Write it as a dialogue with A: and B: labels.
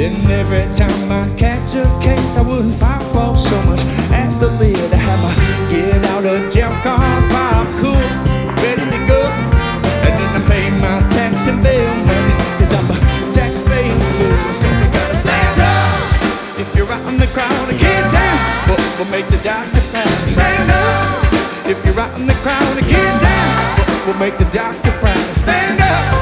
A: And every time I catch a case, I wouldn't pop off so much at the lid. I have my get out of jail card, pop cool, ready to go. And then I pay my tax and bail money, cause I'm a taxpaying fool. So we gotta stand up if you're out in the crowd and get down. What will make the doctor proud? Stand up if you're out in the crowd and get down. What will make the doctor proud? Stand up.